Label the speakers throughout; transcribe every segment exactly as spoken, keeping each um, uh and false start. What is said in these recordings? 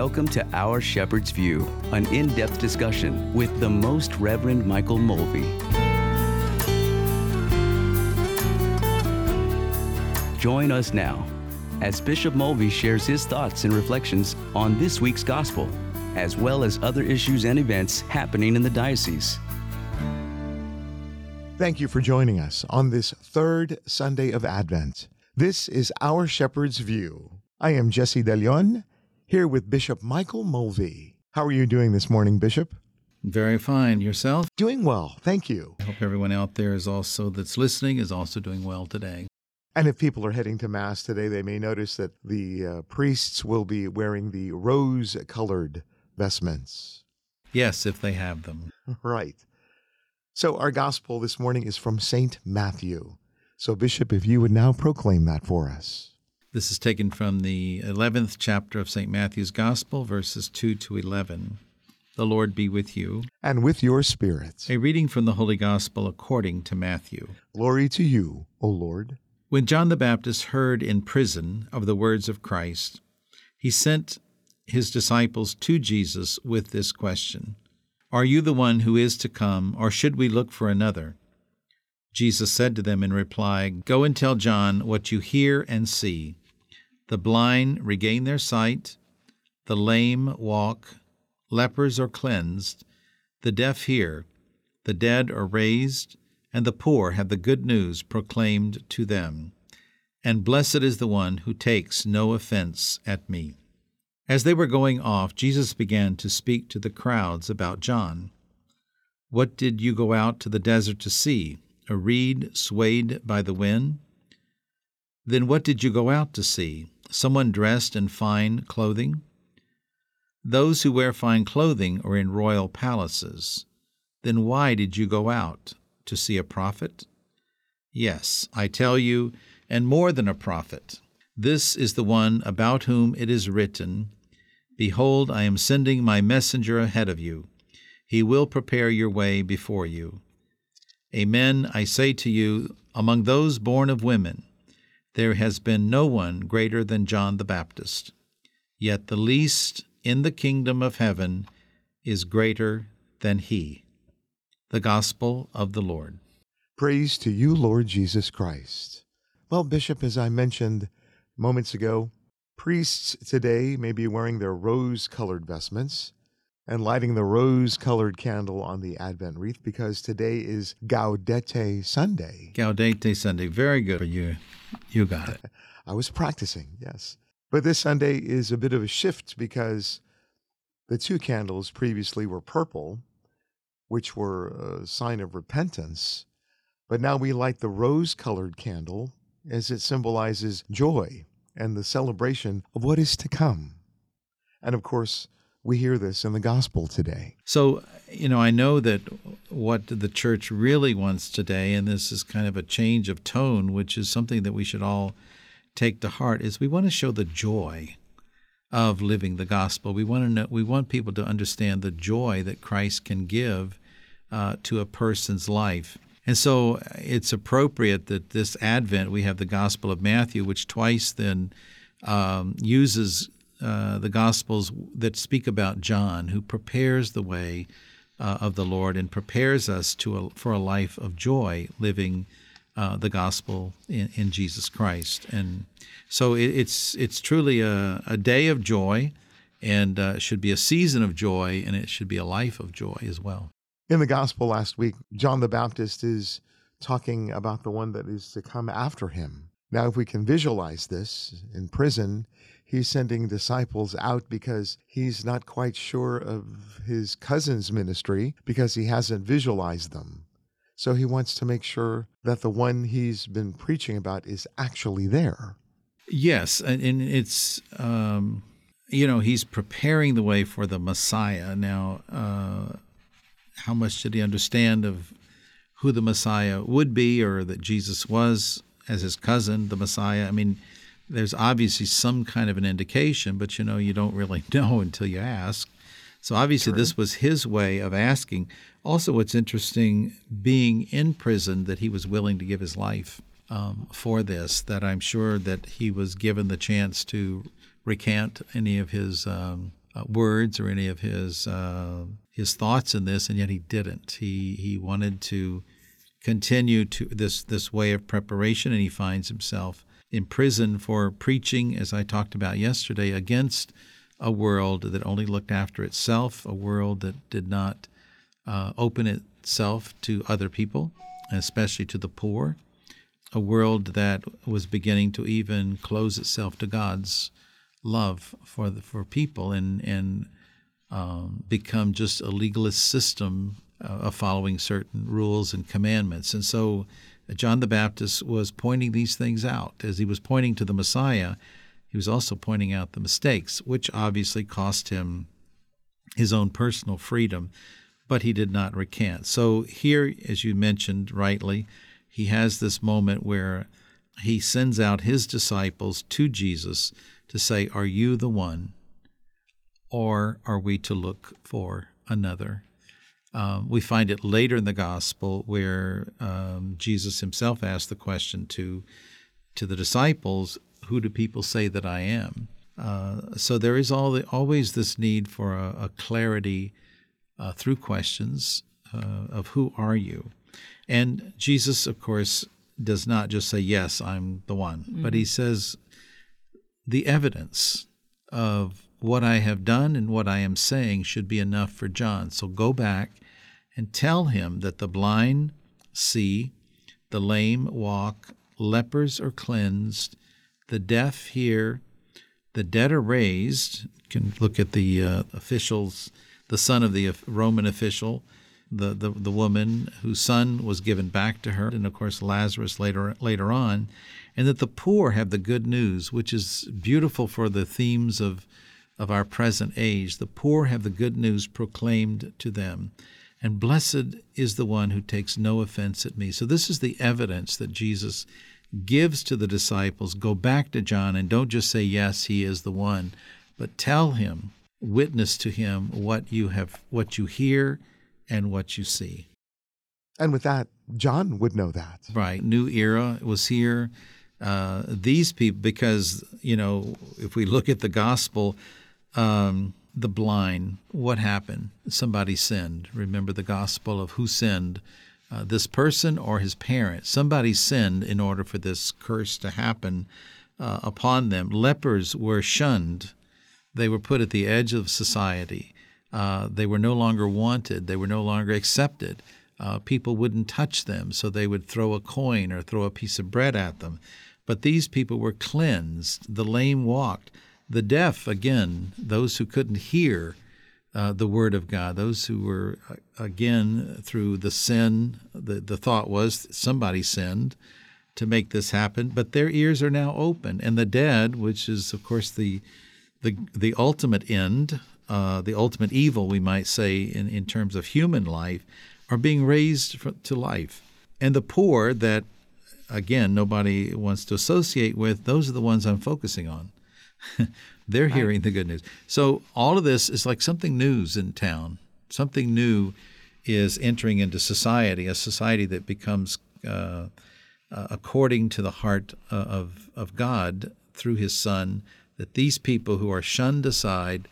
Speaker 1: Welcome to Our Shepherd's View, an in-depth discussion with the Most Reverend Michael Mulvey. Join us now as Bishop Mulvey shares his thoughts and reflections on this week's gospel, as well as other issues and events happening in the diocese.
Speaker 2: Thank you for joining us on this third Sunday of Advent. This is Our Shepherd's View. I am Jesse De Leon, here with Bishop Michael Mulvey. How are you doing this morning, Bishop?
Speaker 3: Very fine. Yourself?
Speaker 2: Doing well, thank you.
Speaker 3: I hope everyone out there is also that's listening is also doing well today.
Speaker 2: And if people are heading to Mass today, they may notice that the uh, priests will be wearing the rose-colored vestments.
Speaker 3: Yes, if they have them.
Speaker 2: Right. So our gospel this morning is from Saint Matthew. So, Bishop, if you would now proclaim that for us.
Speaker 3: This is taken from the eleventh chapter of Saint Matthew's Gospel, verses two to eleven. The Lord be with you.
Speaker 2: And with your spirit.
Speaker 3: A reading from the Holy Gospel according to Matthew.
Speaker 2: Glory to you, O Lord.
Speaker 3: When John the Baptist heard in prison of the words of Christ, he sent his disciples to Jesus with this question, "Are you the one who is to come, or should we look for another?" Jesus said to them in reply, "Go and tell John what you hear and see. The blind regain their sight, the lame walk, lepers are cleansed, the deaf hear, the dead are raised, and the poor have the good news proclaimed to them. And blessed is the one who takes no offense at me." As they were going off, Jesus began to speak to the crowds about John. "What did you go out to the desert to see? A reed swayed by the wind? Then what did you go out to see? Someone dressed in fine clothing? Those who wear fine clothing are in royal palaces. Then why did you go out? To see a prophet? Yes, I tell you, and more than a prophet. This is the one about whom it is written, 'Behold, I am sending my messenger ahead of you. He will prepare your way before you.' Amen, I say to you, among those born of women, there has been no one greater than John the Baptist. Yet the least in the kingdom of heaven is greater than he." The Gospel of the Lord.
Speaker 2: Praise to you, Lord Jesus Christ. Well, Bishop, as I mentioned moments ago, priests today may be wearing their rose-colored vestments and lighting the rose-colored candle on the Advent wreath because today is Gaudete Sunday.
Speaker 3: Gaudete Sunday. Very good for you. You got it.
Speaker 2: I was practicing, yes. But this Sunday is a bit of a shift because the two candles previously were purple, which were a sign of repentance. But now we light the rose-colored candle as it symbolizes joy and the celebration of what is to come. And of course, we hear this in the gospel today.
Speaker 3: So, you know, I know that what the church really wants today, and this is kind of a change of tone, which is something that we should all take to heart, is we want to show the joy of living the gospel. We want to know, we want people to understand the joy that Christ can give uh, to a person's life. And so it's appropriate that this Advent we have the Gospel of Matthew, which twice then um, uses uh, the Gospels that speak about John, who prepares the way uh, of the Lord and prepares us to a, for a life of joy, living uh, the gospel in, in Jesus Christ. And so it, it's it's truly a, a day of joy, and uh, it should be a season of joy, and it should be a life of joy as well.
Speaker 2: In the gospel last week, John the Baptist is talking about the one that is to come after him. Now, if we can visualize this, in prison, he's sending disciples out because he's not quite sure of his cousin's ministry because he hasn't visualized them. So he wants to make sure that the one he's been preaching about is actually there.
Speaker 3: Yes, and, and it's, um, you know, he's preparing the way for the Messiah. Now, uh, how much did he understand of who the Messiah would be, or that Jesus was as his cousin, the Messiah? I mean, there's obviously some kind of an indication, but, you know, you don't really know until you ask. So obviously True. This was his way of asking. Also, what's interesting, being in prison, that he was willing to give his life um, for this, that I'm sure that he was given the chance to recant any of his um, uh, words or any of his uh, his thoughts in this, and yet he didn't. He he wanted to continue to this this way of preparation, and he finds himself in prison for preaching, as I talked about yesterday, against a world that only looked after itself, a world that did not uh, open itself to other people, especially to the poor, a world that was beginning to even close itself to God's love for the, for people and and um, become just a legalist system uh, of following certain rules and commandments. And so John the Baptist was pointing these things out. As he was pointing to the Messiah, he was also pointing out the mistakes, which obviously cost him his own personal freedom, but he did not recant. So here, as you mentioned rightly, he has this moment where he sends out his disciples to Jesus to say, "Are you the one, or are we to look for another?" Um, we find it later in the gospel where um, Jesus himself asked the question to to the disciples, "Who do people say that I am?" Uh, so there is all the, always this need for a, a clarity uh, through questions uh, of who are you? And Jesus, of course, does not just say, "Yes, I'm the one," mm-hmm. but he says the evidence of what I have done and what I am saying should be enough for John. So go back and tell him that the blind see, the lame walk, lepers are cleansed, the deaf hear, the dead are raised. You can look at the uh, officials, the son of the Roman official, the, the, the woman whose son was given back to her, and of course Lazarus later later on, and that the poor have the good news, which is beautiful for the themes of, of our present age. The poor have the good news proclaimed to them. And blessed is the one who takes no offense at me. So this is the evidence that Jesus gives to the disciples. Go back to John and don't just say, "Yes, he is the one," but tell him, witness to him what you have, what you hear and what you see.
Speaker 2: And with that, John would know that.
Speaker 3: Right. New era was here. Uh, these people, because, you know, if we look at the gospel, um, the blind, what happened? Somebody sinned. Remember the gospel of who sinned, uh, this person or his parent. Somebody sinned in order for this curse to happen uh, upon them. Lepers were shunned. They were put at the edge of society. Uh, they were no longer wanted. They were no longer accepted. Uh, people wouldn't touch them, so they would throw a coin or throw a piece of bread at them. But these people were cleansed. The lame walked. The deaf, again, those who couldn't hear uh, the word of God, those who were, again, through the sin, the, the thought was somebody sinned to make this happen, but their ears are now open. And the dead, which is, of course, the the, the ultimate end, uh, the ultimate evil, we might say, in, in terms of human life, are being raised to life. And the poor that, again, nobody wants to associate with, those are the ones I'm focusing on. They're hearing the good news. So all of this is like something new's in town. Something new is entering into society, a society that becomes uh, uh, according to the heart uh, of, of God through his Son, that these people who are shunned aside,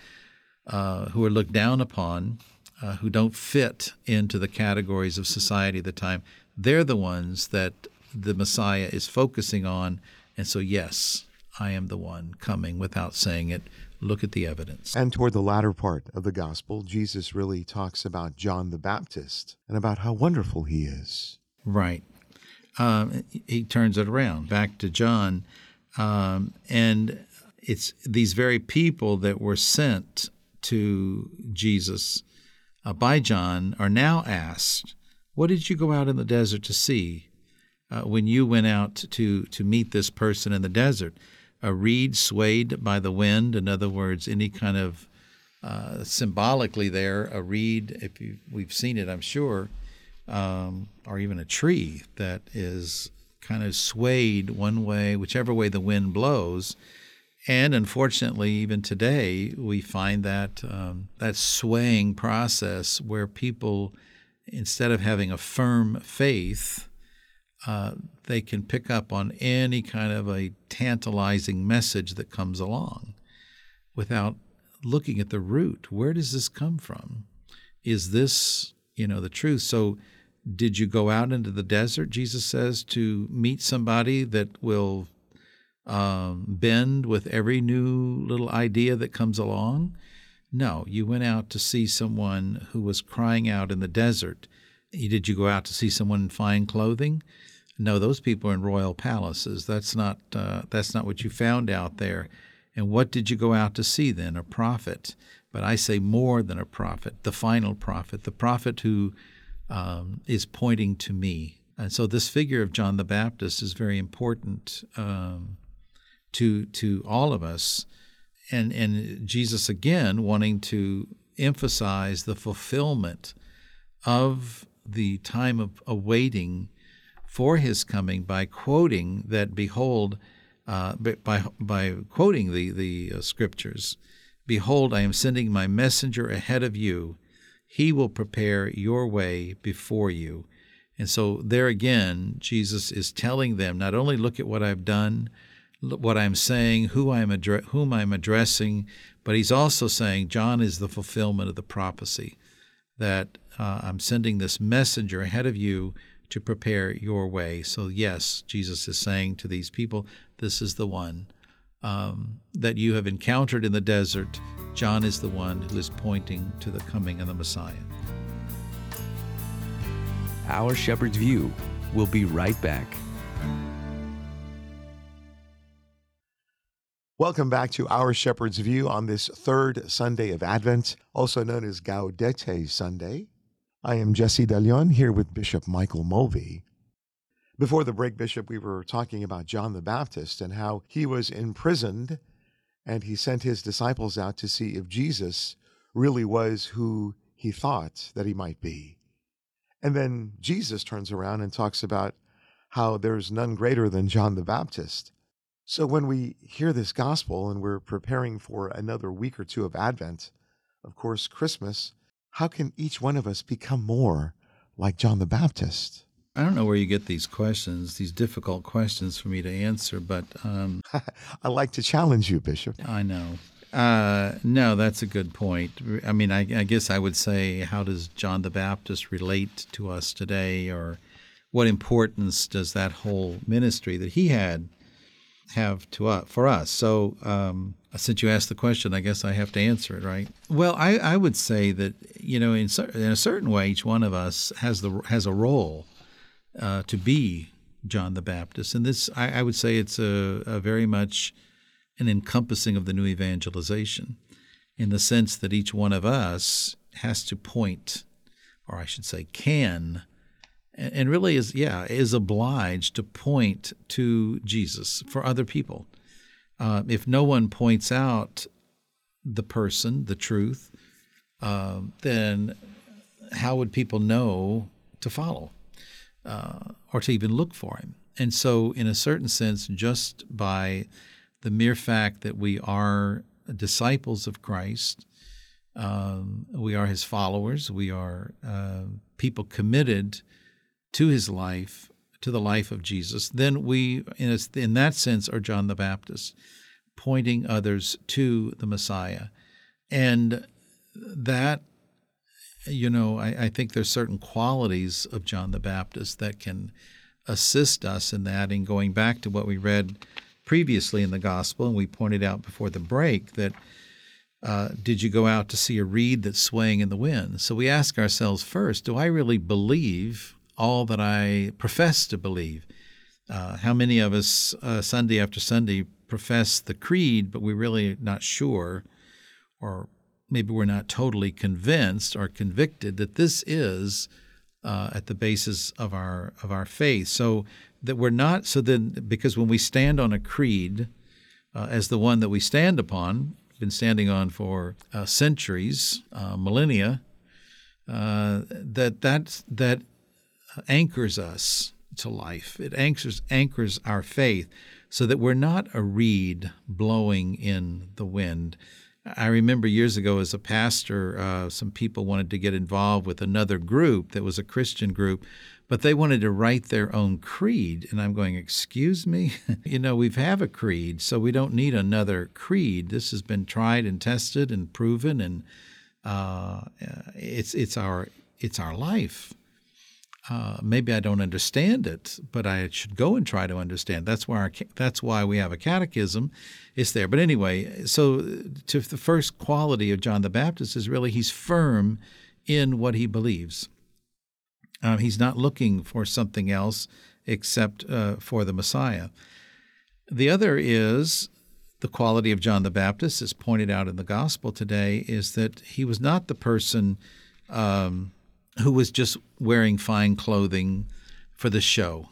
Speaker 3: uh, who are looked down upon, uh, who don't fit into the categories of society at the time, they're the ones that the Messiah is focusing on. And so, yes, I am the one coming without saying it. Look at the evidence.
Speaker 2: And toward the latter part of the gospel, Jesus really talks about John the Baptist and about how wonderful he is.
Speaker 3: Right. Um, he turns it around back to John. Um, and it's these very people that were sent to Jesus uh, by John are now asked, "What did you go out in the desert to see uh, when you went out to, to meet this person in the desert? A reed swayed by the wind?" In other words, any kind of uh, symbolically there, a reed, if you, we've seen it, I'm sure, um, or even a tree that is kind of swayed one way, whichever way the wind blows. And unfortunately, even today, we find that um, that swaying process where people, instead of having a firm faith, uh, they can pick up on any kind of a tantalizing message that comes along without looking at the root. Where does this come from? Is this, you know, the truth? So did you go out into the desert, Jesus says, to meet somebody that will um, bend with every new little idea that comes along? No, you went out to see someone who was crying out in the desert. Did you go out to see someone in fine clothing? No, those people are in royal palaces. That's not uh, that's not what you found out there. And what did you go out to see then? A prophet. But I say more than a prophet, the final prophet, the prophet who um, is pointing to me. And so this figure of John the Baptist is very important um, to to all of us. And, and Jesus, again, wanting to emphasize the fulfillment of the time of awaiting for his coming by quoting that, behold, uh, by by quoting the, the uh, scriptures, behold, I am sending my messenger ahead of you. He will prepare your way before you. And so there again, Jesus is telling them, not only look at what I've done, what I'm saying, who I'm addre- whom I'm addressing, but he's also saying John is the fulfillment of the prophecy, that uh, I'm sending this messenger ahead of you to prepare your way. So yes, Jesus is saying to these people, this is the one um, that you have encountered in the desert. John is the one who is pointing to the coming of the Messiah.
Speaker 1: Our Shepherd's View. We'll be right back.
Speaker 2: Welcome back to Our Shepherd's View on this third Sunday of Advent, also known as Gaudete Sunday. I am Jesse DeLeon here with Bishop Michael Mulvey. Before the break, Bishop, we were talking about John the Baptist and how he was imprisoned and he sent his disciples out to see if Jesus really was who he thought that he might be. And then Jesus turns around and talks about how there's none greater than John the Baptist. So when we hear this gospel and we're preparing for another week or two of Advent, of course, Christmas, how can each one of us become more like John the Baptist?
Speaker 3: I don't know where you get these questions, these difficult questions for me to answer, but um,
Speaker 2: I like to challenge you, Bishop.
Speaker 3: I know. Uh, no, that's a good point. I mean, I, I guess I would say, how does John the Baptist relate to us today, or what importance does that whole ministry that he had have to us, for us? So um, since you asked the question, I guess I have to answer it, right? Well, I, I would say that, you know, in, in a certain way, each one of us has the has a role uh, to be John the Baptist. And this, I, I would say it's a, a very much an encompassing of the new evangelization, in the sense that each one of us has to point, or I should say can, and really is, yeah, is obliged to point to Jesus for other people. Uh, if no one points out the person, the truth, uh, then how would people know to follow uh, or to even look for him? And so, in a certain sense, just by the mere fact that we are disciples of Christ, um, we are his followers, we are uh, people committed to his life, to the life of Jesus, then we, in, a, in that sense, are John the Baptist, pointing others to the Messiah. And that, you know, I, I think there's certain qualities of John the Baptist that can assist us in that. And going back to what we read previously in the gospel, and we pointed out before the break that uh, did you go out to see a reed that's swaying in the wind? So we ask ourselves first, do I really believe all that I profess to believe? Uh, how many of us uh, Sunday after Sunday profess the creed, but we're really not sure, or maybe we're not totally convinced or convicted that this is uh, at the basis of our of our faith. So that we're not, so then, because when we stand on a creed uh, as the one that we stand upon, been standing on for uh, centuries, uh, millennia, uh, that that that anchors us to life. It anchors anchors our faith, so that we're not a reed blowing in the wind. I remember years ago as a pastor, uh, some people wanted to get involved with another group that was a Christian group, but they wanted to write their own creed. And I'm going, excuse me? you know, we have a creed, so we don't need another creed. This has been tried and tested and proven, and uh, it's it's our it's our life. Uh, maybe I don't understand it, but I should go and try to understand. That's why our, that's why we have a catechism. It's there. But anyway, so to the first quality of John the Baptist is really he's firm in what he believes. Uh, he's not looking for something else except uh, for the Messiah. The other is the quality of John the Baptist, as pointed out in the gospel today, is that he was not the person um, who was just wearing fine clothing for the show.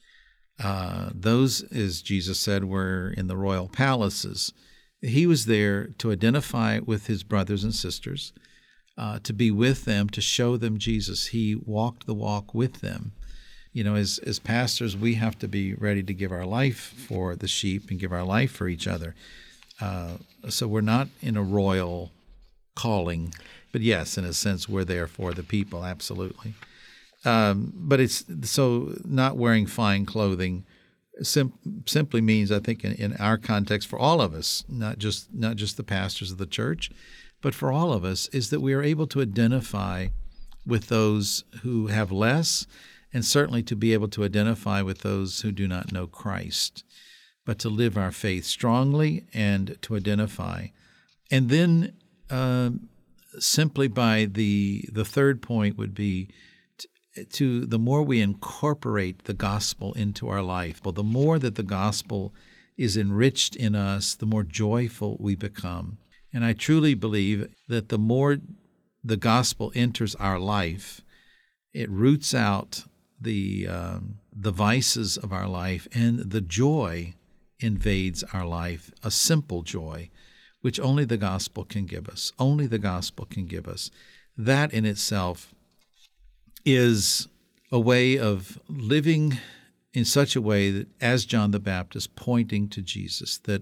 Speaker 3: Uh, those, as Jesus said, were in the royal palaces. He was there to identify with his brothers and sisters, uh, to be with them, to show them Jesus. He walked the walk with them. You know, as as pastors, we have to be ready to give our life for the sheep and give our life for each other. Uh, so we're not in a royal calling. But yes, in a sense, we're there for the people, absolutely. Um, but it's so not wearing fine clothing sim- simply means, I think, in, in our context, for all of us, not just not just the pastors of the church, but for all of us, is that we are able to identify with those who have less, and certainly to be able to identify with those who do not know Christ, but to live our faith strongly and to identify. And then uh, simply by the the third point would be to, to the more we incorporate the gospel into our life, well, the more that the gospel is enriched in us, the more joyful we become. And I truly believe that the more the gospel enters our life, it roots out the um, the vices of our life, and the joy invades our life, a simple joy, which only the gospel can give us. Only the gospel can give us. That in itself is a way of living in such a way that, as John the Baptist, pointing to Jesus, that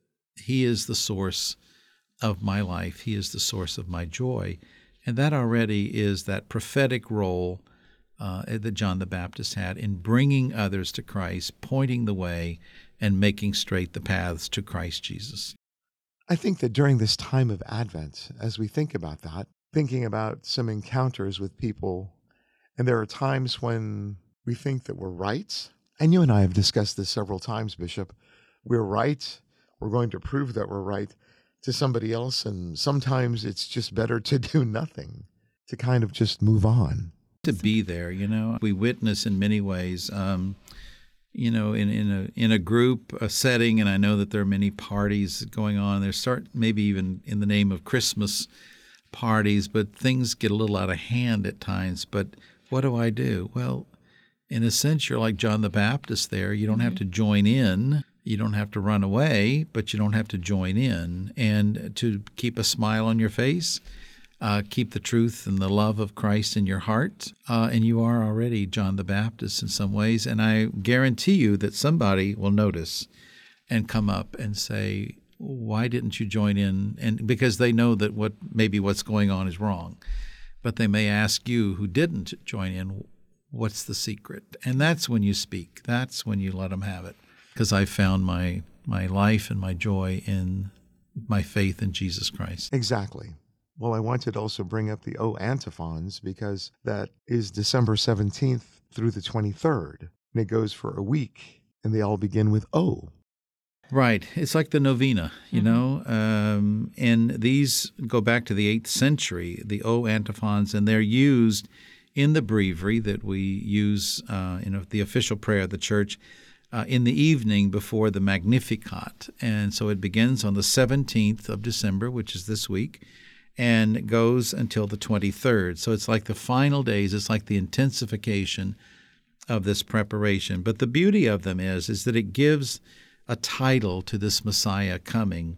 Speaker 3: he is the source of my life. He is the source of my joy. And that already is that prophetic role uh, that John the Baptist had in bringing others to Christ, pointing the way, and making straight the paths to Christ Jesus.
Speaker 2: I think that during this time of Advent, as we think about that, thinking about some encounters with people, and there are times when we think that we're right, and you and I have discussed this several times, Bishop, we're right, we're going to prove that we're right to somebody else, and sometimes it's just better to do nothing, to kind of just move on.
Speaker 3: To be there, you know. We witness in many ways, um, you know, in, in a in a group, a setting, and I know that there are many parties going on. There start maybe even in the name of Christmas parties, but things get a little out of hand at times. But what do I do? Well, in a sense, you're like John the Baptist there. You don't have to join in. You don't have to run away, but you don't have to join in. And to keep a smile on your face, uh, keep the truth and the love of Christ in your heart, uh, and you are already John the Baptist in some ways. And I guarantee you that somebody will notice and come up and say, why didn't you join in? And because they know that what maybe what's going on is wrong. But they may ask you who didn't join in, what's the secret? And that's when you speak. That's when you let them have it. Because I found my my life and my joy in my faith in Jesus Christ.
Speaker 2: Exactly. Well, I wanted to also bring up the O antiphons because that is December seventeenth through the twenty-third. And it goes for a week, and they all begin with O.
Speaker 3: Right. It's like the novena, you mm-hmm. know, um, and these go back to the eighth century, the O antiphons, and they're used in the breviary that we use uh, in the official prayer of the church uh, in the evening before the Magnificat. And so it begins on the seventeenth of December, which is this week, and goes until the twenty-third. So it's like the final days. It's like the intensification of this preparation. But the beauty of them is, is that it gives a title to this Messiah coming.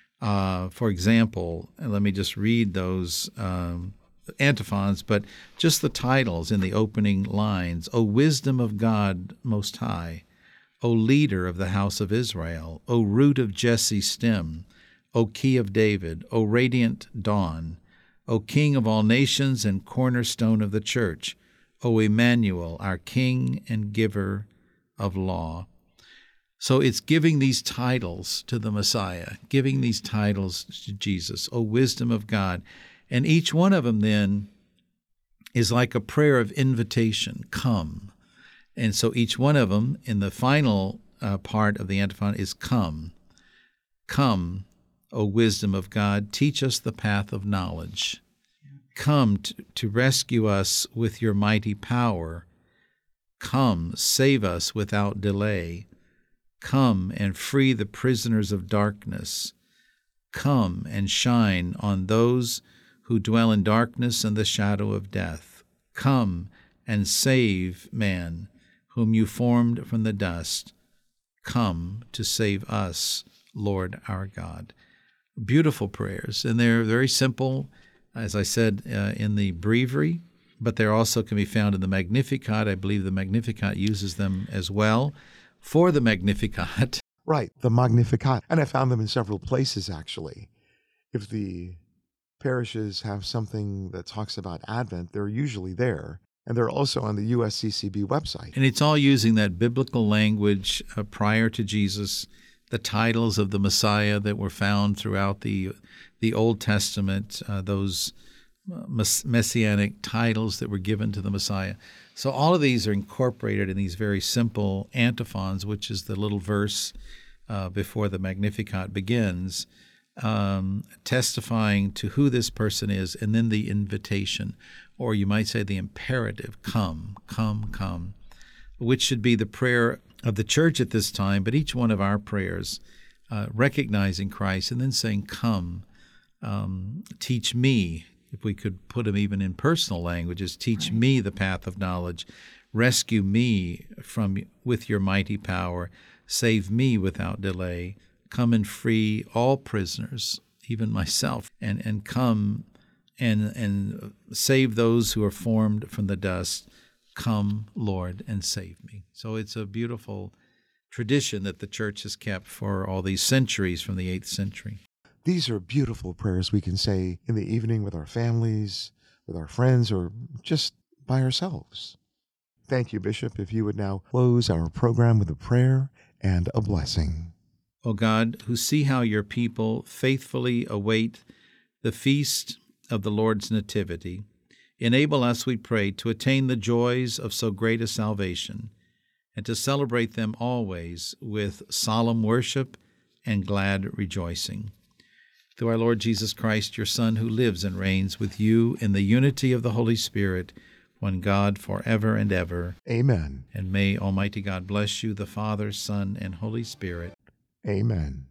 Speaker 3: Uh, for example, and let me just read those um, antiphons, but just the titles in the opening lines. O wisdom of God Most High, O leader of the house of Israel, O root of Jesse's stem, O Key of David, O radiant dawn, O King of all nations and cornerstone of the church, O Emmanuel, our King and giver of law. So it's giving these titles to the Messiah, giving these titles to Jesus, O wisdom of God. And each one of them then is like a prayer of invitation, come. And so each one of them in the final uh, part of the antiphon is come. Come, O wisdom of God, teach us the path of knowledge. Come to, to rescue us with your mighty power. Come, save us without delay. Come and free the prisoners of darkness. Come and shine on those who dwell in darkness and the shadow of death. Come and save man, whom you formed from the dust. Come to save us, Lord our God. Beautiful prayers, and they're very simple, as I said, uh, in the breviary, but they also can be found in the Magnificat. I believe the Magnificat uses them as well. For the Magnificat.
Speaker 2: Right, the Magnificat. And I found them in several places, actually. If the parishes have something that talks about Advent, they're usually there. And they're also on the U S C C B website.
Speaker 3: And it's all using that biblical language uh, prior to Jesus, the titles of the Messiah that were found throughout the the Old Testament, uh, those mess- messianic titles that were given to the Messiah. So all of these are incorporated in these very simple antiphons, which is the little verse uh, before the Magnificat begins, um, testifying to who this person is, and then the invitation, or you might say the imperative, come, come, come, which should be the prayer of the church at this time, but each one of our prayers, uh, recognizing Christ and then saying, come, um, teach me. If we could put them even in personal languages, teach right. me the path of knowledge, rescue me from with your mighty power, save me without delay, come and free all prisoners, even myself, and, and come and and save those who are formed from the dust. Come, Lord, and save me. So it's a beautiful tradition that the church has kept for all these centuries from the eighth century.
Speaker 2: These are beautiful prayers we can say in the evening with our families, with our friends, or just by ourselves. Thank you, Bishop. If you would now close our program with a prayer and a blessing.
Speaker 3: O God, who see how your people faithfully await the feast of the Lord's nativity, enable us, we pray, to attain the joys of so great a salvation, and to celebrate them always with solemn worship and glad rejoicing. Through our Lord Jesus Christ, your Son, who lives and reigns with you in the unity of the Holy Spirit, one God, forever and ever.
Speaker 2: Amen.
Speaker 3: And may Almighty God bless you, the Father, Son, and Holy Spirit.
Speaker 2: Amen.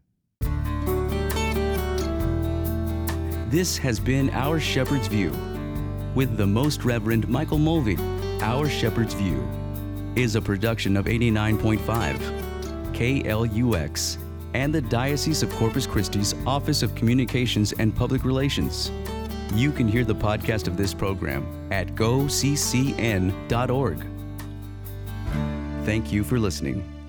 Speaker 1: This has been Our Shepherd's View with the Most Reverend Michael Mulvey. Our Shepherd's View is a production of eighty-nine point five K L U X and the Diocese of Corpus Christi's Office of Communications and Public Relations. You can hear the podcast of this program at go c c n dot org. Thank you for listening.